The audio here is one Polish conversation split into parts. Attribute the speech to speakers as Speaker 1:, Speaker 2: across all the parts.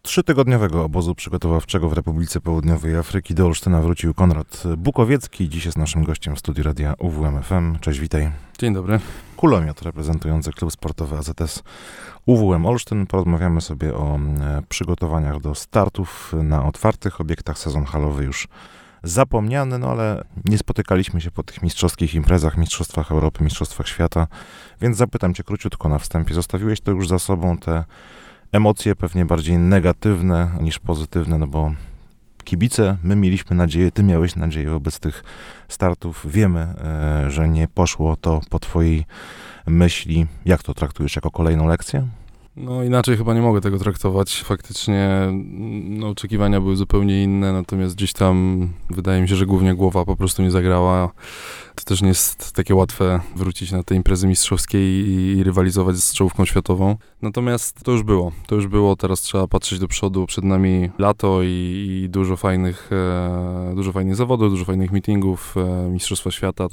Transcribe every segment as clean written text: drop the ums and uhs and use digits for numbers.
Speaker 1: 3-tygodniowego obozu przygotowawczego w Republice Południowej Afryki do Olsztyna wrócił Konrad Bukowiecki. Dziś jest naszym gościem w studiu radia UWM-FM. Cześć, witaj.
Speaker 2: Dzień dobry.
Speaker 1: Kulomiot reprezentujący klub sportowy AZS UWM Olsztyn. Porozmawiamy sobie o przygotowaniach do startów na otwartych obiektach. Sezon halowy już zapomniany, ale nie spotykaliśmy się po tych mistrzowskich imprezach, mistrzostwach Europy, mistrzostwach świata, więc zapytam cię króciutko na wstępie. Zostawiłeś to już za sobą, te emocje pewnie bardziej negatywne niż pozytywne, no bo kibice, my mieliśmy nadzieję, ty miałeś nadzieję wobec tych startów. Wiemy, że nie poszło to po twojej myśli. Jak to traktujesz, jako kolejną lekcję?
Speaker 2: No inaczej chyba nie mogę tego traktować. Faktycznie oczekiwania były zupełnie inne, natomiast gdzieś tam wydaje mi się, że głównie głowa po prostu nie zagrała. To też nie jest takie łatwe wrócić na te imprezy mistrzowskie i rywalizować z czołówką światową. Natomiast to już było, teraz trzeba patrzeć do przodu. Przed nami lato i dużo fajnych zawodów, dużo fajnych meetingów, mistrzostwa świata,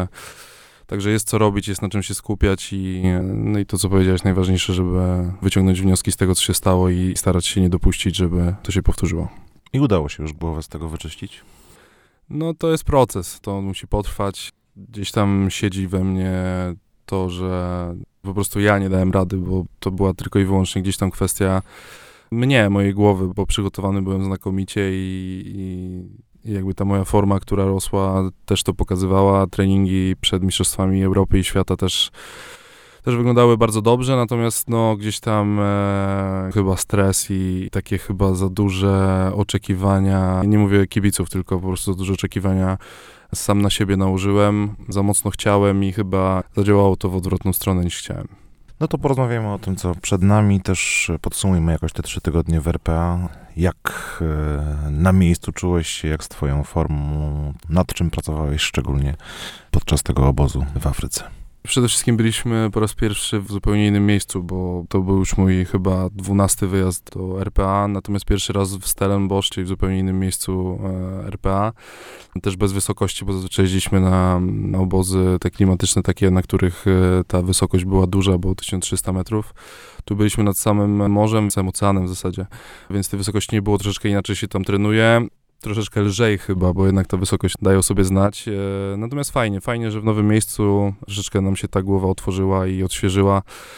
Speaker 2: Także jest co robić, jest na czym się skupiać i to, co powiedziałeś, najważniejsze, żeby wyciągnąć wnioski z tego, co się stało i starać się nie dopuścić, żeby to się powtórzyło.
Speaker 1: I udało się już głowę z tego wyczyścić?
Speaker 2: No to jest proces, to musi potrwać. Gdzieś tam siedzi we mnie to, że po prostu ja nie dałem rady, bo to była tylko i wyłącznie gdzieś tam kwestia mojej głowy, bo przygotowany byłem znakomicie i jakby ta moja forma, która rosła, też to pokazywała. Treningi przed mistrzostwami Europy i świata też wyglądały bardzo dobrze, natomiast gdzieś tam chyba stres i takie chyba za duże oczekiwania, nie mówię kibiców, tylko po prostu za duże oczekiwania sam na siebie nałożyłem, za mocno chciałem i chyba zadziałało to w odwrotną stronę niż chciałem.
Speaker 1: No to porozmawiamy o tym, co przed nami. Też podsumujmy jakoś te 3 tygodnie w RPA. Jak na miejscu czułeś się, jak z twoją formą, nad czym pracowałeś szczególnie podczas tego obozu w Afryce?
Speaker 2: Przede wszystkim byliśmy po raz pierwszy w zupełnie innym miejscu, bo to był już mój chyba 12. wyjazd do RPA, natomiast pierwszy raz w Stellenbosch, czyli w zupełnie innym miejscu RPA. Też bez wysokości, bo zazwyczaj jeździliśmy na obozy te klimatyczne, takie, na których ta wysokość była duża, bo 1300 metrów. Tu byliśmy nad samym morzem, samym oceanem w zasadzie, więc tej wysokości nie było, troszeczkę inaczej się tam trenuje. Troszeczkę lżej chyba, bo jednak ta wysokość daje o sobie znać. Natomiast fajnie, że w nowym miejscu troszeczkę nam się ta głowa otworzyła i odświeżyła,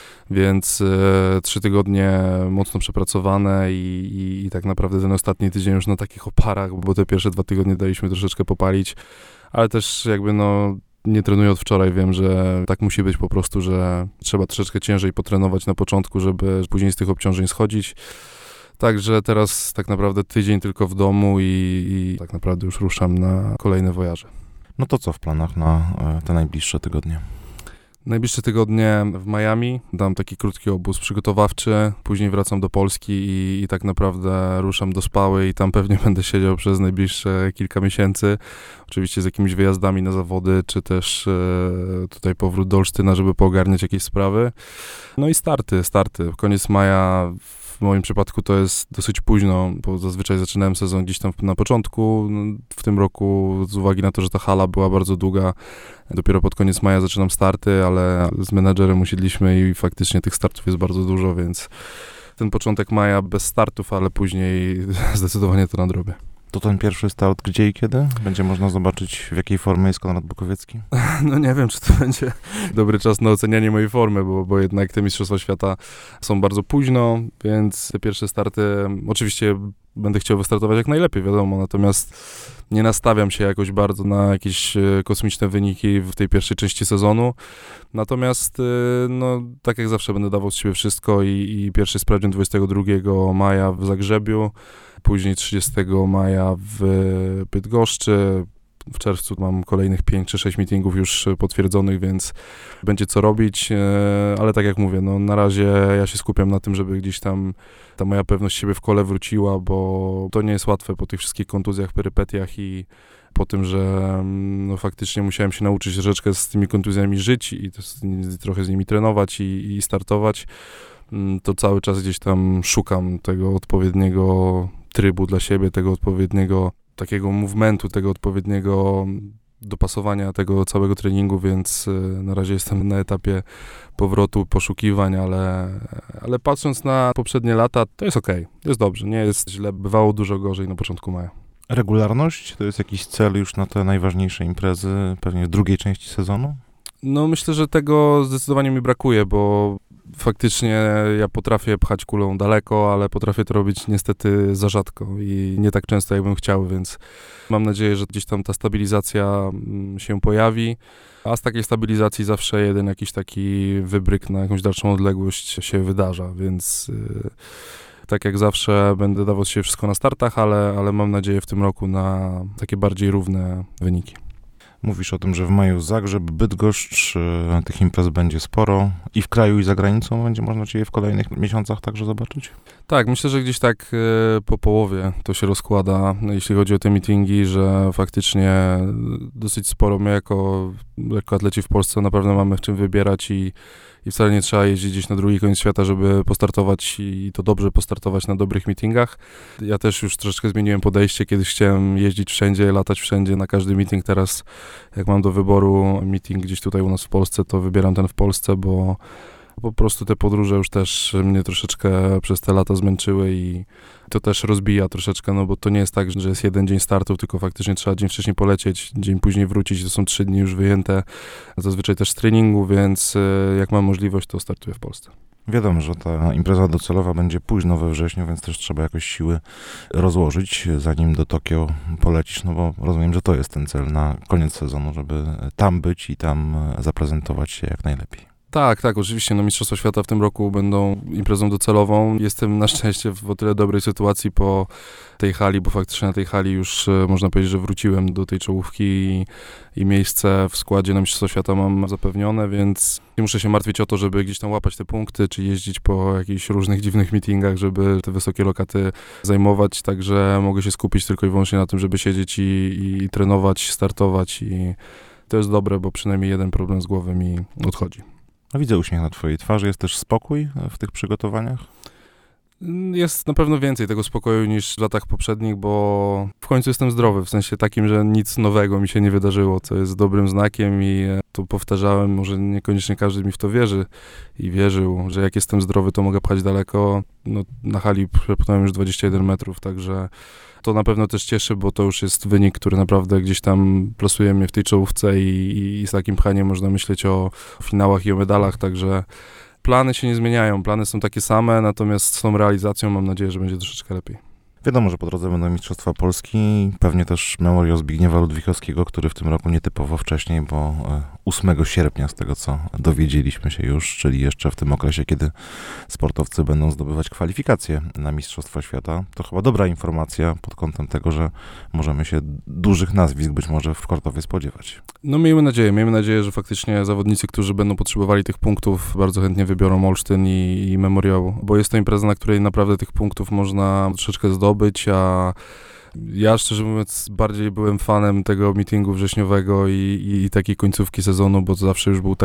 Speaker 2: więc 3 tygodnie mocno przepracowane i tak naprawdę ten ostatni tydzień już na takich oparach, bo te pierwsze 2 tygodnie daliśmy troszeczkę popalić, ale też jakby nie trenuję od wczoraj, wiem, że tak musi być po prostu, że trzeba troszeczkę ciężej potrenować na początku, żeby później z tych obciążeń schodzić. Także teraz tak naprawdę tydzień tylko w domu i tak naprawdę już ruszam na kolejne wojaże.
Speaker 1: No to co w planach na te najbliższe tygodnie?
Speaker 2: Najbliższe tygodnie w Miami dam taki krótki obóz przygotowawczy, później wracam do Polski i tak naprawdę ruszam do Spały i tam pewnie będę siedział przez najbliższe kilka miesięcy. Oczywiście z jakimiś wyjazdami na zawody, czy też tutaj powrót do Olsztyna, żeby poogarniać jakieś sprawy. No i starty. Koniec maja. W moim przypadku to jest dosyć późno, bo zazwyczaj zaczynałem sezon gdzieś tam na początku. W tym roku z uwagi na to, że ta hala była bardzo długa, dopiero pod koniec maja zaczynam starty, ale z menadżerem usiedliśmy i faktycznie tych startów jest bardzo dużo, więc ten początek maja bez startów, ale później zdecydowanie to nadrobię.
Speaker 1: To ten pierwszy start gdzie i kiedy? Będzie można zobaczyć, w jakiej formie jest Konrad Bukowiecki?
Speaker 2: No nie wiem, czy to będzie dobry czas na ocenianie mojej formy, bo jednak te Mistrzostwa Świata są bardzo późno, więc te pierwsze starty oczywiście będę chciał wystartować jak najlepiej, wiadomo, natomiast nie nastawiam się jakoś bardzo na jakieś kosmiczne wyniki w tej pierwszej części sezonu. Natomiast tak jak zawsze będę dawał z siebie wszystko i pierwszy sprawdzian 22 maja w Zagrzebiu, później 30 maja w Bydgoszczy. W czerwcu mam kolejnych 5 czy 6 meetingów już potwierdzonych, więc będzie co robić, ale tak jak mówię, na razie ja się skupiam na tym, żeby gdzieś tam ta moja pewność siebie w kole wróciła, bo to nie jest łatwe po tych wszystkich kontuzjach, perypetiach i po tym, że faktycznie musiałem się nauczyć troszeczkę z tymi kontuzjami żyć i trochę z nimi trenować i startować, to cały czas gdzieś tam szukam tego odpowiedniego trybu dla siebie, tego odpowiedniego takiego movementu, tego odpowiedniego dopasowania tego całego treningu, więc na razie jestem na etapie powrotu, poszukiwań, ale patrząc na poprzednie lata, to jest okej, jest dobrze, nie jest źle, bywało dużo gorzej na początku maja.
Speaker 1: Regularność to jest jakiś cel już na te najważniejsze imprezy, pewnie w drugiej części sezonu?
Speaker 2: No myślę, że tego zdecydowanie mi brakuje, bo faktycznie ja potrafię pchać kulą daleko, ale potrafię to robić niestety za rzadko i nie tak często, jakbym chciał, więc mam nadzieję, że gdzieś tam ta stabilizacja się pojawi, a z takiej stabilizacji zawsze jeden jakiś taki wybryk na jakąś dalszą odległość się wydarza, więc tak jak zawsze będę dawał się wszystko na startach, ale mam nadzieję w tym roku na takie bardziej równe wyniki.
Speaker 1: Mówisz o tym, że w maju Zagrzeb, Bydgoszcz, tych imprez będzie sporo i w kraju, i za granicą będzie można Cię w kolejnych miesiącach także zobaczyć?
Speaker 2: Tak, myślę, że gdzieś tak po połowie to się rozkłada, jeśli chodzi o te meetingi, że faktycznie dosyć sporo my jako lekkoatleci w Polsce naprawdę mamy w czym wybierać i wcale nie trzeba jeździć gdzieś na drugi koniec świata, żeby postartować i to dobrze postartować na dobrych meetingach. Ja też już troszeczkę zmieniłem podejście, kiedyś chciałem jeździć wszędzie, latać wszędzie, na każdy meeting. Teraz jak mam do wyboru meeting gdzieś tutaj u nas w Polsce, to wybieram ten w Polsce, bo po prostu te podróże już też mnie troszeczkę przez te lata zmęczyły i to też rozbija troszeczkę, no bo to nie jest tak, że jest jeden dzień startu, tylko faktycznie trzeba dzień wcześniej polecieć, dzień później wrócić, to są 3 dni już wyjęte, zazwyczaj też z treningu, więc jak mam możliwość, to startuję w Polsce.
Speaker 1: Wiadomo, że ta impreza docelowa będzie późno we wrześniu, więc też trzeba jakoś siły rozłożyć, zanim do Tokio polecisz, no bo rozumiem, że to jest ten cel na koniec sezonu, żeby tam być i tam zaprezentować się jak najlepiej.
Speaker 2: Tak, oczywiście. No, Mistrzostwa Świata w tym roku będą imprezą docelową. Jestem na szczęście w o tyle dobrej sytuacji po tej hali, bo faktycznie na tej hali już można powiedzieć, że wróciłem do tej czołówki i miejsce w składzie na Mistrzostwa Świata mam zapewnione, więc nie muszę się martwić o to, żeby gdzieś tam łapać te punkty, czy jeździć po jakichś różnych dziwnych meetingach, żeby te wysokie lokaty zajmować, także mogę się skupić tylko i wyłącznie na tym, żeby siedzieć i trenować, startować i to jest dobre, bo przynajmniej jeden problem z głowy mi odchodzi.
Speaker 1: No, widzę uśmiech na twojej twarzy. Jest też spokój w tych przygotowaniach?
Speaker 2: Jest na pewno więcej tego spokoju niż w latach poprzednich, bo w końcu jestem zdrowy, w sensie takim, że nic nowego mi się nie wydarzyło, co jest dobrym znakiem i to powtarzałem, może niekoniecznie każdy mi w to wierzy i wierzył, że jak jestem zdrowy, to mogę pchać daleko. No, na hali przepchnąłem już 21 metrów, także to na pewno też cieszy, bo to już jest wynik, który naprawdę gdzieś tam plasuje mnie w tej czołówce i z takim pchaniem można myśleć o finałach i o medalach, także plany się nie zmieniają, plany są takie same, natomiast z tą realizacją mam nadzieję, że będzie troszeczkę lepiej.
Speaker 1: Wiadomo, że po drodze będą Mistrzostwa Polski, pewnie też memoriał Zbigniewa Ludwikowskiego, który w tym roku nietypowo wcześniej, bo 8 sierpnia z tego, co dowiedzieliśmy się już, czyli jeszcze w tym okresie, kiedy sportowcy będą zdobywać kwalifikacje na Mistrzostwa Świata. To chyba dobra informacja pod kątem tego, że możemy się dużych nazwisk być może w Kortowie spodziewać.
Speaker 2: No miejmy nadzieję, że faktycznie zawodnicy, którzy będą potrzebowali tych punktów, bardzo chętnie wybiorą Olsztyn i memoriał, bo jest to impreza, na której naprawdę tych punktów można troszeczkę zdobyć, a ja szczerze mówiąc bardziej byłem fanem tego meetingu wrześniowego i takiej końcówki sezonu, bo to zawsze już był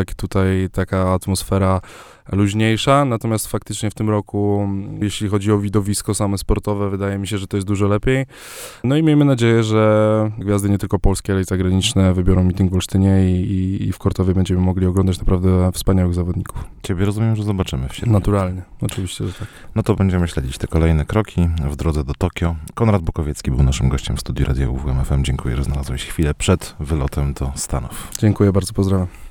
Speaker 2: taka atmosfera luźniejsza, natomiast faktycznie w tym roku, jeśli chodzi o widowisko same sportowe, wydaje mi się, że to jest dużo lepiej. No i miejmy nadzieję, że gwiazdy nie tylko polskie, ale i zagraniczne wybiorą meeting w Olsztynie i w Kortowie będziemy mogli oglądać naprawdę wspaniałych zawodników.
Speaker 1: Ciebie rozumiem, że zobaczymy w sierpniu.
Speaker 2: Naturalnie, oczywiście, że tak.
Speaker 1: No to będziemy śledzić te kolejne kroki w drodze do Tokio. Konrad Bukowiecki był naszym gościem w studiu Radia UWM FM. Dziękuję, że znalazłeś chwilę przed wylotem do Stanów.
Speaker 2: Dziękuję bardzo, pozdrawiam.